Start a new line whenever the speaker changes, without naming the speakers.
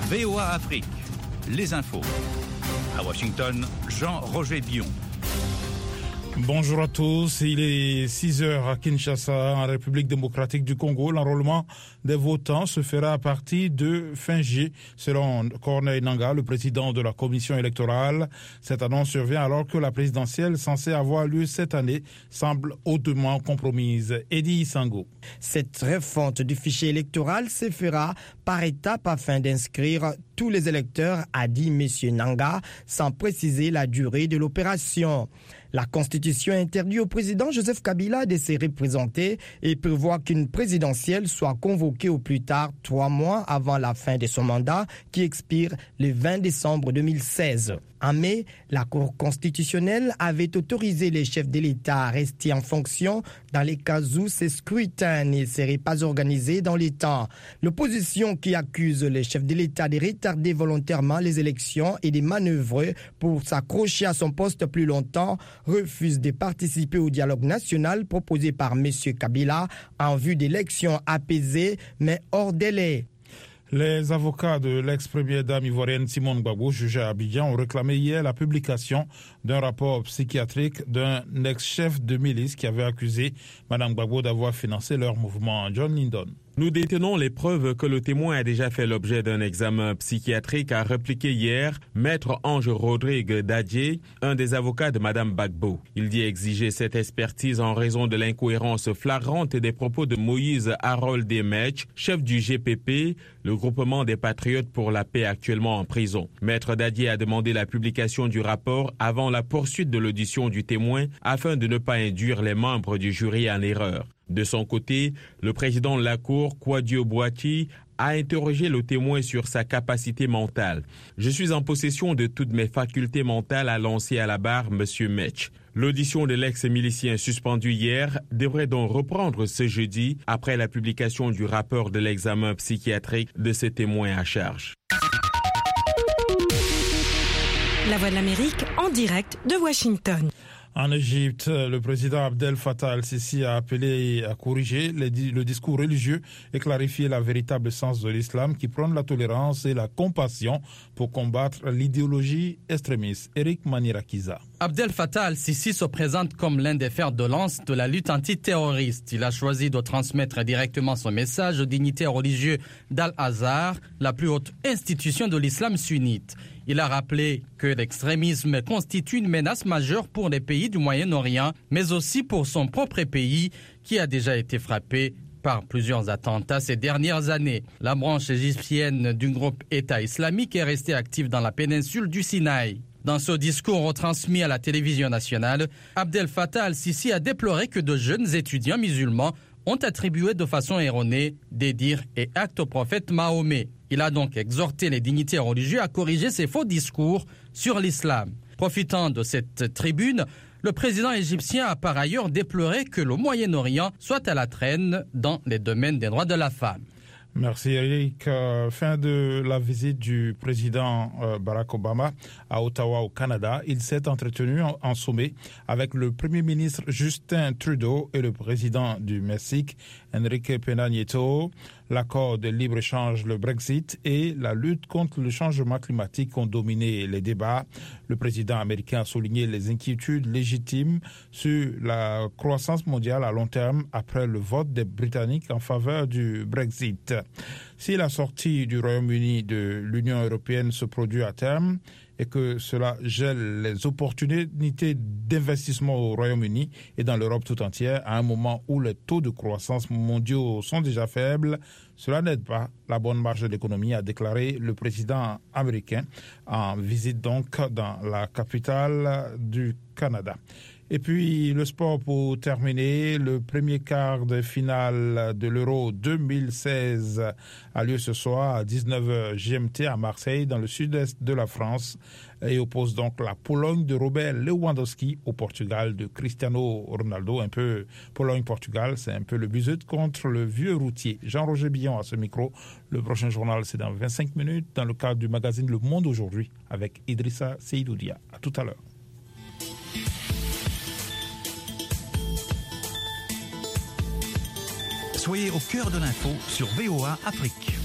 VOA Afrique, les infos. À Washington, Jean-Roger Bion.
Bonjour à tous, il est 6h à Kinshasa, en République démocratique du Congo. L'enrôlement des votants se fera à partir de fin juillet, selon Corneille Nangaa, le président de la commission électorale. Cette annonce survient alors que la présidentielle censée avoir lieu cette année semble hautement compromise. Eddie Sango.
Cette refonte du fichier électoral se fera par étapes afin d'inscrire tous les électeurs, a dit M. Nangaa, sans préciser la durée de l'opération. La Constitution interdit au président Joseph Kabila de se représenter et prévoit qu'une présidentielle soit convoquée au plus tard 3 mois avant la fin de son mandat qui expire le 20 décembre 2016. En mai, la Cour constitutionnelle avait autorisé les chefs de l'État à rester en fonction dans les cas où ces scrutins ne seraient pas organisés dans les temps. L'opposition qui accuse les chefs de l'État de retarder volontairement les élections et de manœuvrer pour s'accrocher à son poste plus longtemps refuse de participer au dialogue national proposé par M. Kabila en vue d'élections apaisées mais hors délai.
Les avocats de l'ex-première dame ivoirienne Simone Gbagbo, jugée à Abidjan, ont réclamé hier la publication d'un rapport psychiatrique d'un ex-chef de milice qui avait accusé Mme Gbagbo d'avoir financé leur mouvement. John Lindon.
Nous détenons les preuves que le témoin a déjà fait l'objet d'un examen psychiatrique, a répliqué hier Maître Ange Rodrigue Dadje, un des avocats de Mme Gbagbo. Il dit exiger cette expertise en raison de l'incohérence flagrante des propos de Moïse Harold Demech, chef du GPP, le groupement des patriotes pour la paix actuellement en prison. Maître Dadje a demandé la publication du rapport avant la poursuite de l'audition du témoin afin de ne pas induire les membres du jury en erreur. De son côté, le président de la Cour, Kwadio Boati, a interrogé le témoin sur sa capacité mentale. « Je suis en possession de toutes mes facultés mentales », a lancé à la barre M. Mech. L'audition de l'ex-milicien suspendu hier devrait donc reprendre ce jeudi après la publication du rapport de l'examen psychiatrique de ce témoin à charge.
La Voix de l'Amérique en direct de Washington.
En Égypte, le président Abdel Fattah al-Sisi a appelé à corriger le discours religieux et clarifier la véritable sens de l'islam qui prône la tolérance et la compassion pour combattre l'idéologie extrémiste. Eric Manirakiza.
Abdel Fattah al-Sisi se présente comme l'un des fers de lance de la lutte antiterroriste. Il a choisi de transmettre directement son message aux dignitaires religieux d'Al-Azhar, la plus haute institution de l'islam sunnite. Il a rappelé que l'extrémisme constitue une menace majeure pour les pays du Moyen-Orient, mais aussi pour son propre pays qui a déjà été frappé par plusieurs attentats ces dernières années. La branche égyptienne du groupe État islamique est restée active dans la péninsule du Sinaï. Dans ce discours retransmis à la télévision nationale, Abdel Fattah al-Sisi a déploré que de jeunes étudiants musulmans ont attribué de façon erronée des dires et actes au prophète Mahomet. Il a donc exhorté les dignitaires religieux à corriger ces faux discours sur l'islam. Profitant de cette tribune, le président égyptien a par ailleurs déploré que le Moyen-Orient soit à la traîne dans les domaines des droits de la femme.
Merci Eric. Fin de la visite du président Barack Obama à Ottawa au Canada. Il s'est entretenu en sommet avec le premier ministre Justin Trudeau et le président du Mexique Enrique Peña Nieto. L'accord de libre-échange, le Brexit et la lutte contre le changement climatique ont dominé les débats. Le président américain a souligné les inquiétudes légitimes sur la croissance mondiale à long terme après le vote des Britanniques en faveur du Brexit. Si la sortie du Royaume-Uni de l'Union européenne se produit à terme et que cela gèle les opportunités d'investissement au Royaume-Uni et dans l'Europe tout entière, à un moment où les taux de croissance mondiaux sont déjà faibles, cela n'aide pas la bonne marche de l'économie, a déclaré le président américain en visite donc dans la capitale du Canada. Et puis le sport pour terminer, le premier quart de finale de l'Euro 2016 a lieu ce soir à 19h GMT à Marseille dans le sud-est de la France et oppose donc la Pologne de Robert Lewandowski au Portugal de Cristiano Ronaldo. Un peu Pologne-Portugal, c'est un peu le Busut contre le vieux routier. Jean-Roger Billon à ce micro. Le prochain journal, c'est dans 25 minutes dans le cadre du magazine Le Monde aujourd'hui avec Idrissa Seydoudia. À tout à l'heure.
Soyez au cœur de l'info sur VOA Afrique.